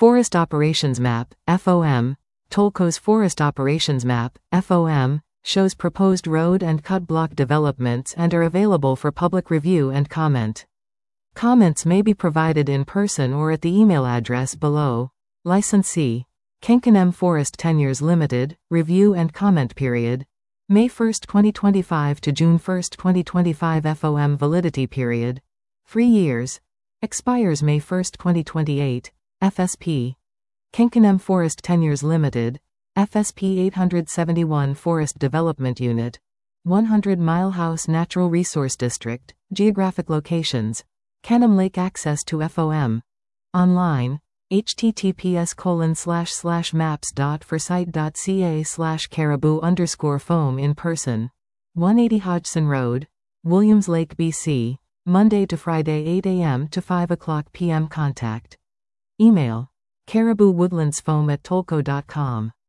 Forest Operations Map, FOM. Tollco's Forest Operations Map, FOM, shows proposed road and cut block developments and are available for public review and comment. Comments may be provided in person or at the email address below. Licensee: Kenkonem Forest Tenures Limited. Review and comment period: May 1, 2025 to June 1, 2025. FOM validity period: 3 years. Expires May 1, 2028. FSP: Kenkonem Forest Tenures Limited. FSP 871 Forest Development Unit. 100 Mile House Natural Resource District. Geographic locations: Kenham Lake. Access to FOM online: https://maps.foresight.ca/caribou_foam. In person: 180 Hodgson Road, Williams Lake, BC. Monday to Friday 8 a.m. to 5:00 p.m. Contact: Email: caribouwoodlandsfoam@tollco.com.